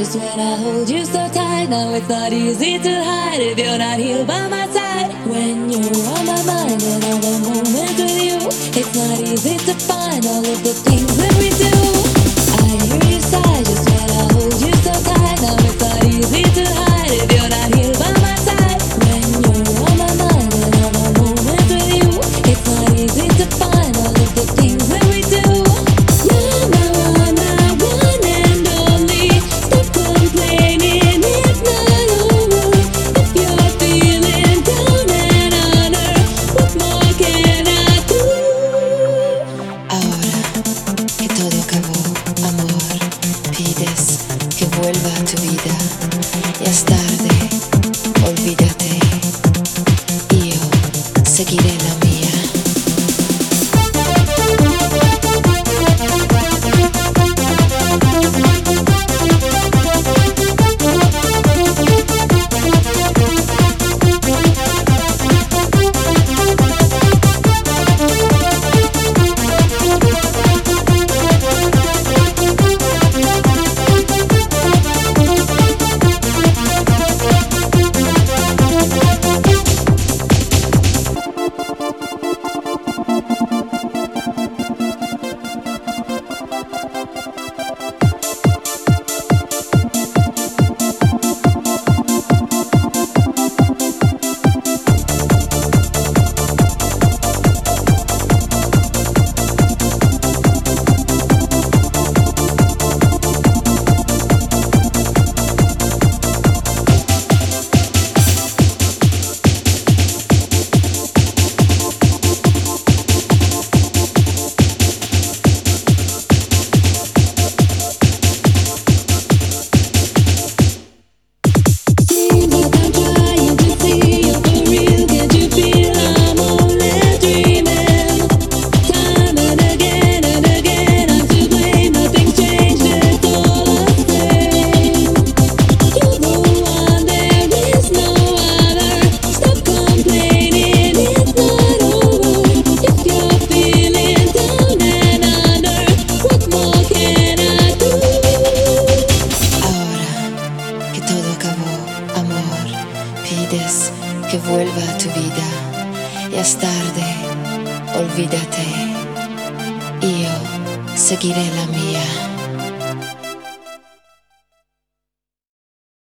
just when I hold you so tight. Now it's not easy to hide if you're not here by my side. When you're on my mind and all the moments with you, it's not easy to find all of the things that we do. I hear you sigh just when I hold you so tight. Now it's not easy to hide if you're not here by my side. When you're on my mind and all the moments with you, it's not easy to find all of the things that we do. You're my one and only. Stop complaining, it's not over. If you're feeling down and under, what more can I do? Ahora que todo acabó, amor, pides que vuelva a tu vida. Ya es tarde, olvídate. Io seguiré la mía. Pides que vuelva a tu vida. Ya es tarde, olvídate. Io seguiré la mía.